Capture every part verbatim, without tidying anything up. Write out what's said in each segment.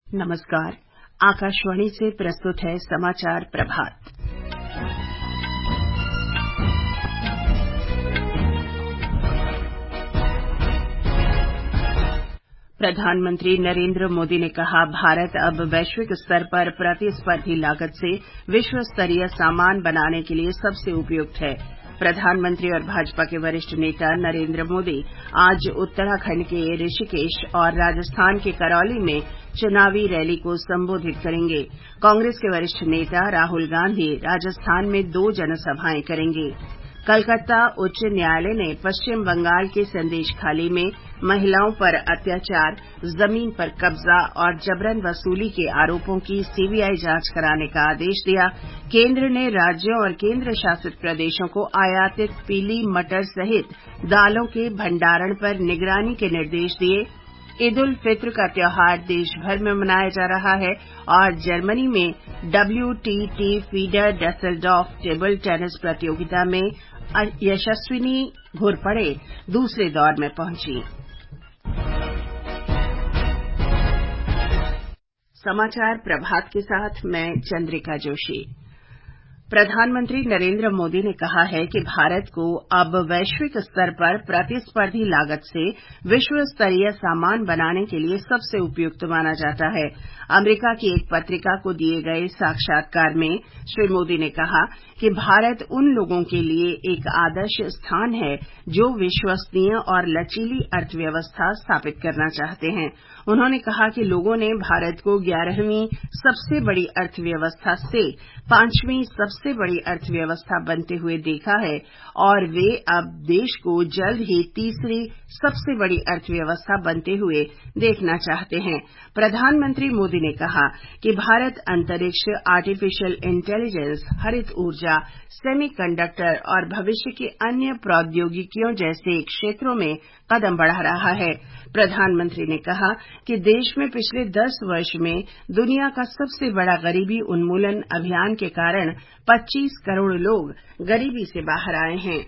नमस्कार। आकाशवाणी से प्रस्तुत है समाचार प्रभात। प्रधानमंत्री नरेंद्र मोदी ने कहा, भारत अब वैश्विक स्तर पर प्रतिस्पर्धी लागत से विश्व स्तरीय सामान बनाने के लिए सबसे उपयुक्त है। प्रधानमंत्री और भाजपा के वरिष्ठ नेता नरेंद्र मोदी आज उत्तराखंड के ऋषिकेश और राजस्थान के करौली में चुनावी रैली को संबोधित करेंगे। कांग्रेस के वरिष्ठ नेता राहुल गांधी राजस्थान में दो जनसभाएं करेंगे। कलकत्ता उच्च न्यायालय ने पश्चिम बंगाल के संदेश खाली में महिलाओं पर अत्याचार, जमीन पर कब्जा और जबरन वसूली के आरोपों की सीबीआई जांच कराने का आदेश दिया। केंद्र ने राज्यों और केंद्र शासित प्रदेशों को आयातित पीली मटर सहित दालों के भंडारण पर निगरानी के निर्देश दिए। ईद उल फित्र का त्योहार देश भर में मनाया जा रहा है और जर्मनी में WTT feeder Dusseldorf table tennis प्रतियोगिता में यशस्विनी घोरपड़े दूसरे दौर में पहुंची। समाचार प्रभात के साथ मैं चंद्रिका जोशी। प्रधानमंत्री नरेंद्र मोदी ने कहा है कि भारत को अब वैश्विक स्तर पर प्रतिस्पर्धी लागत से विश्व स्तरीय सामान बनाने के लिए सबसे उपयुक्त माना जाता है। अमेरिका की एक पत्रिका को दिए गए साक्षात्कार में श्री मोदी ने कहा कि भारत उन लोगों के लिए एक आदर्श स्थान है जो विश्वसनीय और लचीली अर्थव्यवस्था स्थापित करना चाहते हैं। उन्होंने कहा कि लोगों ने भारत को ग्यारहवीं सबसे बड़ी अर्थव्यवस्था से पांचवीं सबसे बड़ी अर्थव्यवस्था बनते हुए देखा है और वे अब देश को जल्द ही तीसरी सबसे बड़ी अर्थव्यवस्था बनते हुए देखना चाहते हैं। प्रधानमंत्री मोदी ने कहा कि भारत अंतरिक्ष, आर्टिफिशियल इंटेलिजेंस, हरित ऊर्जा, सेमीकंडक्टर और भविष्य की अन्य प्रौद्योगिकियों जैसे क्षेत्रों में कदम बढ़ा रहा है। प्रधानमंत्री ने कहा कि देश में पिछले दस वर्ष में दुनिया का सबसे बड़ा गरीबी उन्मूलन अभियान के कारण पच्चीस करोड़ लोग गरीबी से बाहर आए हैं।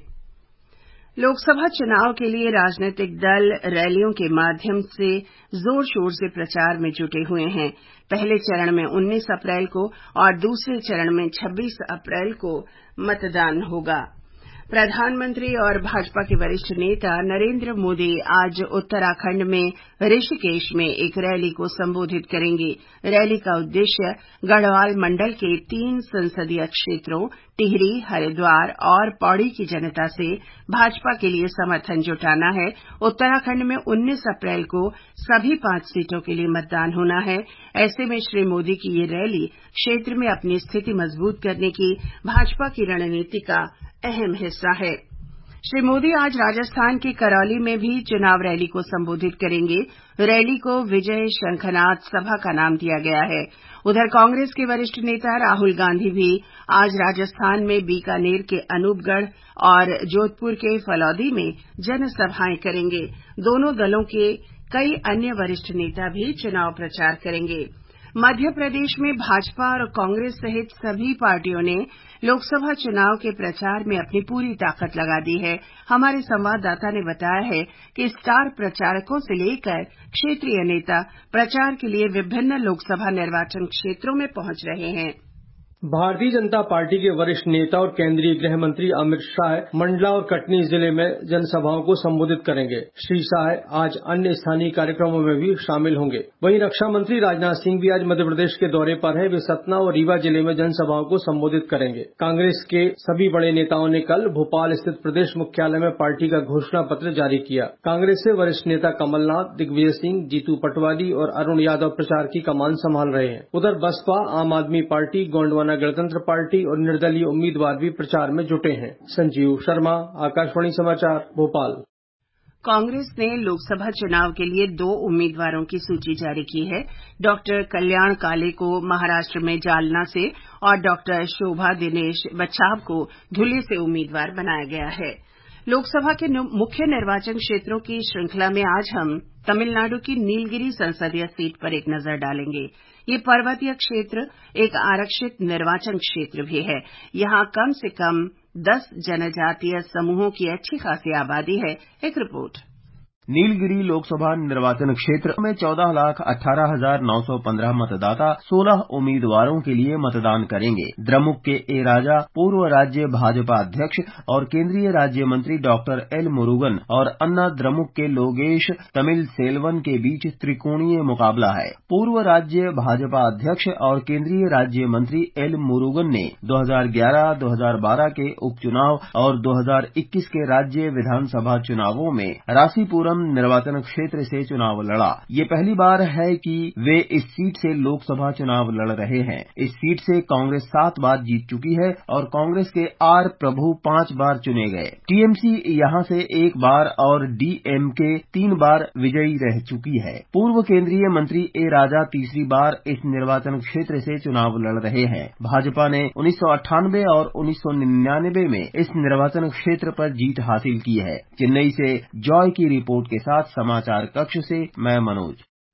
लोकसभा चुनाव के लिए राजनीतिक दल रैलियों के माध्यम से जोर शोर से प्रचार में जुटे हुए हैं। पहले चरण में उन्नीस अप्रैल को और दूसरे चरण में छब्बीस अप्रैल को मतदान होगा। प्रधानमंत्री और भाजपा के वरिष्ठ नेता नरेंद्र मोदी आज उत्तराखंड में ऋषिकेश में एक रैली को संबोधित करेंगे। रैली का उद्देश्य गढ़वाल मंडल के तीन संसदीय क्षेत्रों टिहरी, हरिद्वार और पौड़ी की जनता से भाजपा के लिए समर्थन जुटाना है। उत्तराखंड में उन्नीस अप्रैल को सभी पांच सीटों के लिए मतदान होना है। ऐसे में श्री मोदी की ये रैली क्षेत्र में अपनी स्थिति मजबूत करने की भाजपा की रणनीति का अहम हिस्सा है। श्री मोदी आज राजस्थान के करौली में भी चुनाव रैली को संबोधित करेंगे। रैली को विजय शंखनाद सभा का नाम दिया गया है। उधर कांग्रेस के वरिष्ठ नेता राहुल गांधी भी आज राजस्थान में बीकानेर के अनूपगढ़ और जोधपुर के फलौदी में जनसभाएं करेंगे। दोनों दलों के कई अन्य वरिष्ठ नेता भी चुनाव प्रचार करेंगे। मध्य प्रदेश में भाजपा और कांग्रेस सहित सभी पार्टियों ने लोकसभा चुनाव के प्रचार में अपनी पूरी ताकत लगा दी है। हमारे संवाददाता ने बताया है कि स्टार प्रचारकों से लेकर क्षेत्रीय नेता प्रचार के लिए विभिन्न लोकसभा निर्वाचन क्षेत्रों में पहुंच रहे हैं। भारतीय जनता पार्टी के वरिष्ठ नेता और केंद्रीय गृह मंत्री अमित शाह मंडला और कटनी जिले में जनसभाओं को संबोधित करेंगे। श्री शाह आज अन्य स्थानीय कार्यक्रमों में भी शामिल होंगे। वहीं रक्षा मंत्री राजनाथ सिंह भी आज मध्य प्रदेश के दौरे पर है। वे सतना और रीवा जिले में जनसभाओं को संबोधित करेंगे। कांग्रेस के सभी बड़े नेताओं ने कल भोपाल स्थित प्रदेश मुख्यालय में पार्टी का घोषणा पत्र जारी किया। कांग्रेस से वरिष्ठ नेता कमलनाथ, दिग्विजय सिंह, जीतू पटवारी और अरुण यादव प्रचार की कमान संभाल रहे हैं। उधर बसपा, आम आदमी पार्टी, गोंडवाना गणतंत्र पार्टी और निर्दलीय उम्मीदवार भी प्रचार में जुटे हैं। संजीव शर्मा, आकाशवाणी समाचार, भोपाल। कांग्रेस ने लोकसभा चुनाव के लिए दो उम्मीदवारों की सूची जारी की है। डॉक्टर कल्याण काले को महाराष्ट्र में जालना से और डॉक्टर शोभा दिनेश बच्छाव को धुले से उम्मीदवार बनाया गया है। लोकसभा के मुख्य निर्वाचन क्षेत्रों की श्रृंखला में आज हम तमिलनाडु की नीलगिरी संसदीय सीट पर एक नजर डालेंगे। ये पर्वतीय क्षेत्र एक आरक्षित निर्वाचन क्षेत्र भी है। यहां कम से कम दस जनजातीय समूहों की अच्छी खासी आबादी है। एक रिपोर्ट। नीलगिरी लोकसभा निर्वाचन क्षेत्र में चौदह लाख अठारह हजार नौ सौ पंद्रह मतदाता सोलह उम्मीदवारों के लिए मतदान करेंगे। द्रमुक के ए राजा पूर्व राज्य भाजपा अध्यक्ष और केंद्रीय राज्य मंत्री डॉक्टर एल मुरुगन और अन्ना द्रमुक के लोगेश तमिल सेल्वन के बीच त्रिकोणीय मुकाबला है। पूर्व राज्य भाजपा अध्यक्ष और केंद्रीय राज्य मंत्री एल मुरुगन ने दो हज़ार ग्यारह, दो हज़ार बारह के उपचुनाव और दो हज़ार इक्कीस के राज्य विधानसभा चुनावों में रासीपुरम निर्वाचन क्षेत्र से चुनाव लड़ा। ये पहली बार है कि वे इस सीट से लोकसभा चुनाव लड़ रहे हैं। इस सीट से कांग्रेस सात बार जीत चुकी है और कांग्रेस के आर प्रभु पांच बार चुने गए। टीएमसी यहां से एक बार और डीएमके तीन बार विजयी रह चुकी है। पूर्व केंद्रीय मंत्री ए राजा तीसरी बार इस निर्वाचन क्षेत्र से चुनाव लड़ रहे हैं। भाजपा ने उन्नीस सौ अट्ठानबे और उन्नीस सौ निन्यानवे में इस निर्वाचन क्षेत्र पर जीत हासिल की है। चेन्नई से जॉय की रिपोर्ट के साथ समाचार कक्ष से मैं मनोज।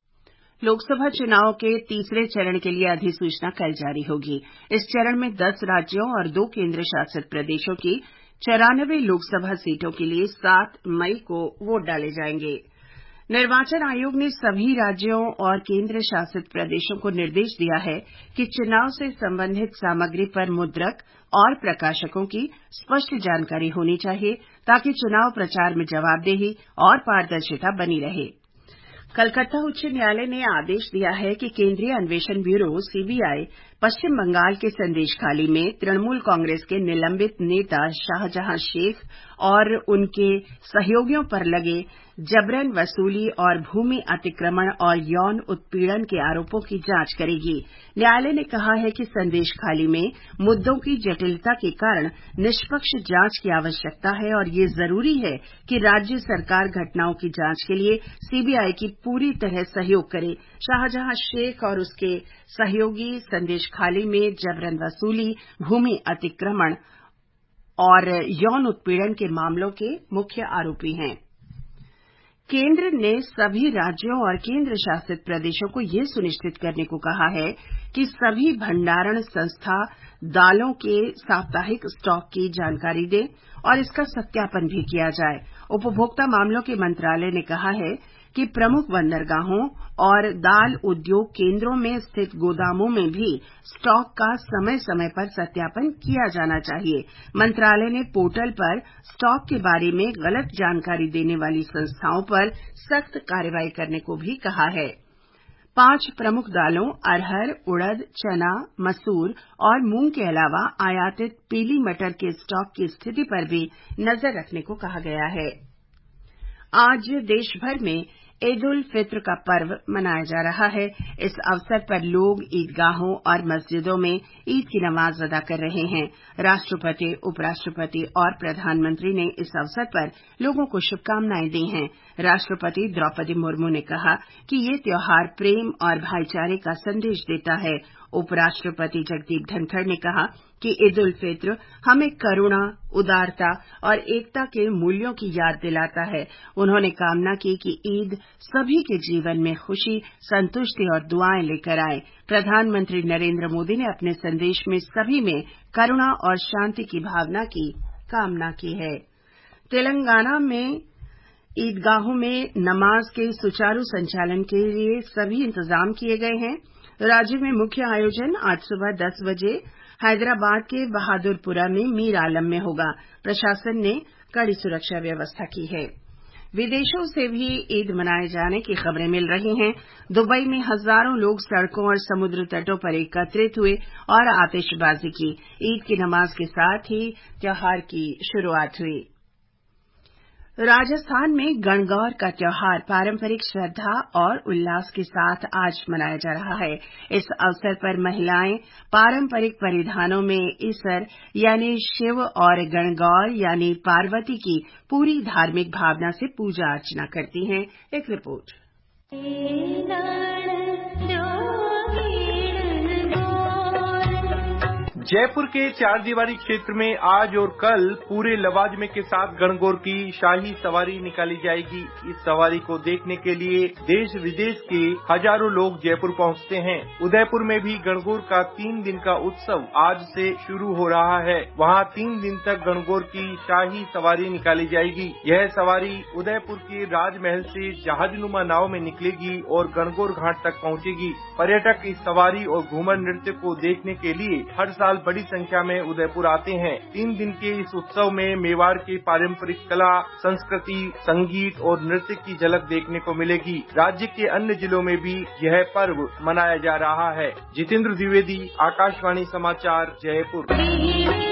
लोकसभा चुनाव के तीसरे चरण के लिए अधिसूचना कल जारी होगी। इस चरण में दस राज्यों और दो केंद्र शासित प्रदेशों की चौरानवे लोकसभा सीटों के लिए सात मई को वोट डाले जाएंगे। निर्वाचन आयोग ने सभी राज्यों और केंद्र शासित प्रदेशों को निर्देश दिया है कि चुनाव से संबंधित सामग्री पर मुद्रक और प्रकाशकों की स्पष्ट जानकारी होनी चाहिए ताकि चुनाव प्रचार में जवाबदेही और पारदर्शिता बनी रहे। कलकत्ता उच्च न्यायालय ने आदेश दिया है कि केंद्रीय अन्वेषण ब्यूरो सीबीआई पश्चिम बंगाल के संदेशखाली में तृणमूल कांग्रेस के निलंबित नेता शाहजहां शेख और उनके सहयोगियों पर लगे जबरन वसूली और भूमि अतिक्रमण और यौन उत्पीड़न के आरोपों की जांच करेगी। न्यायालय ने कहा है कि संदेशखाली में मुद्दों की जटिलता के कारण निष्पक्ष जांच की आवश्यकता है और ये जरूरी है कि राज्य सरकार घटनाओं की जांच के लिए सीबीआई की पूरी तरह सहयोग करे। शाहजहां शेख और उसके सहयोगी संदेशखाली में जबरन वसूली, भूमि अतिक्रमण और यौन उत्पीड़न के मामलों के मुख्य आरोपी हैं। केंद्र ने सभी राज्यों और केंद्र शासित प्रदेशों को यह सुनिश्चित करने को कहा है कि सभी भंडारण संस्था दालों के साप्ताहिक स्टॉक की जानकारी दें और इसका सत्यापन भी किया जाए। उपभोक्ता मामलों के मंत्रालय ने कहा है कि प्रमुख बंदरगाहों और दाल उद्योग केंद्रों में स्थित गोदामों में भी स्टॉक का समय समय पर सत्यापन किया जाना चाहिए। मंत्रालय ने पोर्टल पर स्टॉक के बारे में गलत जानकारी देने वाली संस्थाओं पर सख्त कार्रवाई करने को भी कहा है। पांच प्रमुख दालों अरहर, उड़द, चना, मसूर और मूंग के अलावा आयातित पीली मटर के स्टॉक की स्थिति पर भी नजर रखने को कहा गया है। आज देश भर में ईद उल फित्र का पर्व मनाया जा रहा है। इस अवसर पर लोग ईदगाहों और मस्जिदों में ईद की नमाज अदा कर रहे हैं। राष्ट्रपति, उपराष्ट्रपति और प्रधानमंत्री ने इस अवसर पर लोगों को शुभकामनाएं दी हैं। राष्ट्रपति द्रौपदी मुर्मू ने कहा कि ये त्योहार प्रेम और भाईचारे का संदेश देता है। उपराष्ट्रपति जगदीप धनखड़ ने कहा कि ईद उल फित्र हमें करुणा, उदारता और एकता के मूल्यों की याद दिलाता है। उन्होंने कामना की कि ईद सभी के जीवन में खुशी, संतुष्टि और दुआएं लेकर आए। प्रधानमंत्री नरेंद्र मोदी ने अपने संदेश में सभी में करुणा और शांति की भावना की कामना की है। तेलंगाना में ईदगाहों में नमाज के सुचारू संचालन के लिए सभी इंतजाम किए गए हैं। राज्य में मुख्य आयोजन आज सुबह दस बजे हैदराबाद के बहादुरपुरा में मीर आलम में होगा। प्रशासन ने कड़ी सुरक्षा व्यवस्था की है। विदेशों से भी ईद मनाए जाने की खबरें मिल रही हैं। दुबई में हजारों लोग सड़कों और समुद्र तटों पर एकत्रित हुए और आतिशबाजी की। ईद की नमाज के साथ ही त्योहार की शुरुआत हुई। राजस्थान में गणगौर का त्योहार पारंपरिक श्रद्धा और उल्लास के साथ आज मनाया जा रहा है। इस अवसर पर महिलाएं पारंपरिक परिधानों में ईसर यानी शिव और गणगौर यानी पार्वती की पूरी धार्मिक भावना से पूजा अर्चना करती हैं। एक रिपोर्ट। जयपुर के चार दीवारी क्षेत्र में आज और कल पूरे लवाजमे के साथ गणगौर की शाही सवारी निकाली जाएगी। इस सवारी को देखने के लिए देश विदेश के हजारों लोग जयपुर पहुंचते हैं। उदयपुर में भी गणगौर का तीन दिन का उत्सव आज से शुरू हो रहा है। वहां तीन दिन तक गणगौर की शाही सवारी निकाली जाएगी। यह सवारी उदयपुर के राजमहल से जहाजनुमा नाव में निकलेगी और गणगौर घाट तक पहुंचेगी। पर्यटक इस सवारी और घूमर नृत्य को देखने के लिए हर साल बड़ी संख्या में उदयपुर आते हैं। तीन दिन के इस उत्सव में मेवाड़ की पारंपरिक कला, संस्कृति, संगीत और नृत्य की झलक देखने को मिलेगी। राज्य के अन्य जिलों में भी यह पर्व मनाया जा रहा है। जितेंद्र द्विवेदी, आकाशवाणी समाचार, जयपुर।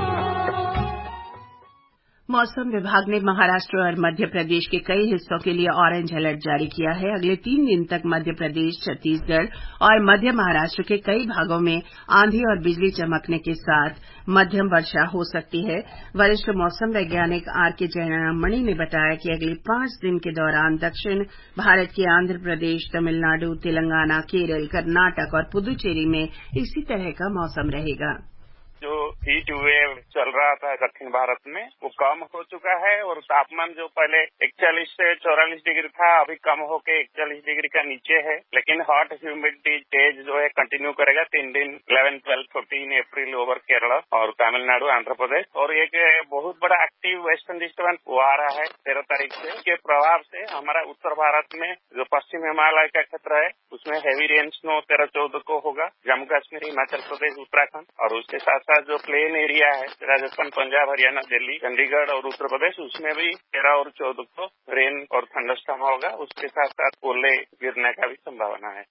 मौसम विभाग ने महाराष्ट्र और मध्य प्रदेश के कई हिस्सों के लिए ऑरेंज अलर्ट जारी किया है। अगले तीन दिन तक मध्य प्रदेश, छत्तीसगढ़ और मध्य महाराष्ट्र के कई भागों में आंधी और बिजली चमकने के साथ मध्यम वर्षा हो सकती है। वरिष्ठ मौसम वैज्ञानिक आर के जयराममणि ने बताया कि अगले पांच दिन के दौरान दक्षिण भारत के आंध्र प्रदेश, तमिलनाडु, तेलंगाना, केरल, कर्नाटक और पुदुचेरी में इसी तरह का मौसम रहेगा। जो हीट वेव चल रहा था दक्षिण भारत में वो कम हो चुका है और तापमान जो पहले इकतालीस से चौवालीस डिग्री था अभी कम होके इकतालीस डिग्री का नीचे है। लेकिन हॉट ह्यूमिडिटी तेज जो है कंटिन्यू करेगा तीन दिन eleven twelve fourteen April over Kerala और तमिलनाडु, आंध्र प्रदेश। और एक बहुत बड़ा एक्टिव वेस्टर्न डिस्टर्बेंस वो आ रहा है तेरह तारीख से। इसके प्रभाव से हमारा उत्तर भारत में जो पश्चिम हिमालय का क्षेत्र है उसमें हैवी रेन स्नो तेरह चौदह को होगा। जम्मू कश्मीर, हिमाचल प्रदेश, उत्तराखंड और उसके साथ साथ जो प्लेन एरिया है राजस्थान, पंजाब, हरियाणा, दिल्ली, चंडीगढ़ और उत्तर प्रदेश उसमें भी तेरह और चौदह को रेन और थंडरस्टॉर्म होगा। उसके साथ साथ ओले गिरने का भी संभावना है।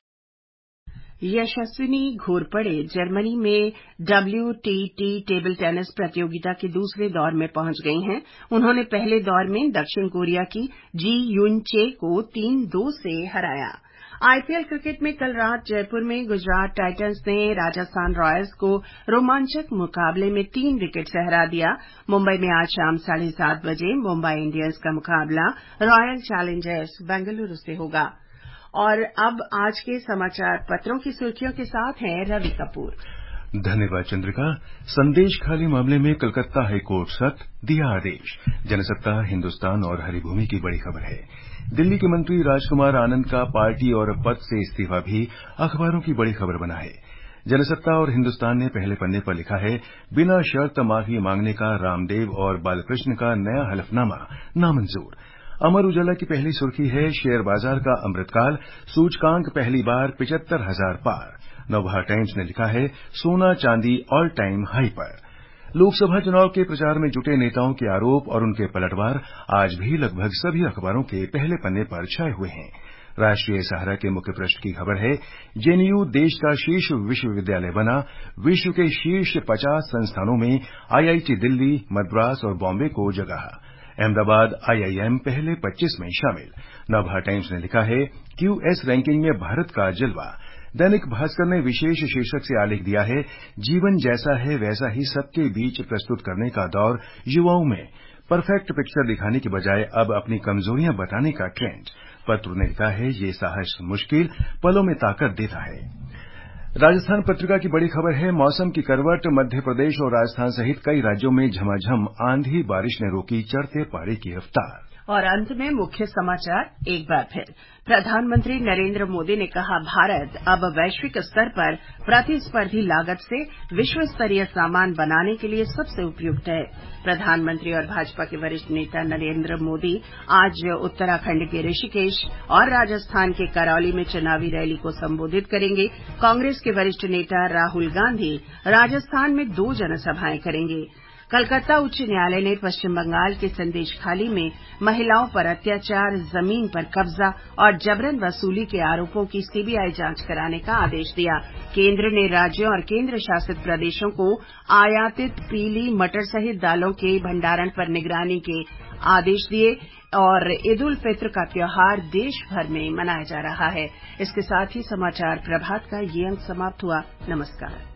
यशस्विनी घोरपड़े जर्मनी में डब्ल्यूटीटी टेबल टेनिस प्रतियोगिता के दूसरे दौर में पहुंच गई हैं। उन्होंने पहले दौर में दक्षिण कोरिया की जी यून चे को तीन दो से हराया। आईपीएल क्रिकेट में कल रात जयपुर में गुजरात टाइटंस ने राजस्थान रॉयल्स को रोमांचक मुकाबले में तीन विकेट से हरा दिया। मुंबई में आज शाम साढ़े सात बजे मुंबई इंडियंस का मुकाबला रॉयल चैलेंजर्स बेंगलुरु से होगा। और अब आज के समाचार पत्रों की सुर्खियों के साथ हैं रवि कपूर। धन्यवाद चंद्रिका। संदेश खाली मामले में कलकत्ता हाईकोर्ट सख्त, दिया आदेश। जनसत्ता, हिंदुस्तान और हरिभूमि की बड़ी खबर है। दिल्ली के मंत्री राजकुमार आनंद का पार्टी और पद से इस्तीफा भी अखबारों की बड़ी खबर बना है। जनसत्ता और हिंदुस्तान ने पहले पन्ने पर लिखा है, बिना शर्त माफी मांगने का रामदेव और बालकृष्ण का नया हलफनामा नामंजूर। अमर उजाला की पहली सुर्खी है, शेयर बाजार का अमृतकाल, सूचकांक पहली बार पिचहत्तर हजार पार। नवभारत टाइम्स ने लिखा है, सोना चांदी ऑल टाइम हाई पर। लोकसभा चुनाव के प्रचार में जुटे नेताओं के आरोप और उनके पलटवार आज भी लगभग सभी अखबारों के पहले पन्ने पर छाए हुए हैं। राष्ट्रीय सहारा के मुख्य पृष्ठ की खबर है, जेएनयू देश का शीर्ष विश्वविद्यालय बना, विश्व के शीर्ष पचास संस्थानों में आईआईटी दिल्ली, मद्रास और बॉम्बे को जगह। अहमदाबाद आईआईएम पहले पच्चीस में शामिल। नवभारत टाइम्स ने लिखा है, क्यूएस रैंकिंग में भारत का जलवा। दैनिक भास्कर ने विशेष शीर्षक से आलेख दिया है, जीवन जैसा है वैसा ही सबके बीच प्रस्तुत करने का दौर युवाओं में। परफेक्ट पिक्चर दिखाने की बजाय अब अपनी कमजोरियां बताने का ट्रेंड। पत्र ने लिखा है, ये साहस मुश्किल पलों में ताकत देता है। राजस्थान पत्रिका की बड़ी खबर है, मौसम की करवट, मध्य प्रदेश और राजस्थान सहित कई राज्यों में झमाझम आंधी बारिश ने रोकी चढ़ते पारे की रफ्तार। और अंत में मुख्य समाचार एक बार फिर। प्रधानमंत्री नरेंद्र मोदी ने कहा, भारत अब वैश्विक स्तर पर प्रतिस्पर्धी लागत से विश्व स्तरीय सामान बनाने के लिए सबसे उपयुक्त है। प्रधानमंत्री और भाजपा के वरिष्ठ नेता नरेंद्र मोदी आज उत्तराखंड के ऋषिकेश और राजस्थान के करौली में चुनावी रैली को संबोधित करेंगे। कांग्रेस के वरिष्ठ नेता राहुल गांधी राजस्थान में दो जनसभाएं करेंगे। कलकत्ता उच्च न्यायालय ने पश्चिम बंगाल के संदेशखाली में महिलाओं पर अत्याचार, जमीन पर कब्जा और जबरन वसूली के आरोपों की सीबीआई जांच कराने का आदेश दिया। केंद्र ने राज्यों और केंद्र शासित प्रदेशों को आयातित पीली मटर सहित दालों के भंडारण पर निगरानी के आदेश दिए। और ईद उल फित्र का त्योहार देश भर में मनाया जा रहा है। इसके साथ ही समाचार प्रभात का ये अंक समाप्त हुआ। नमस्कार।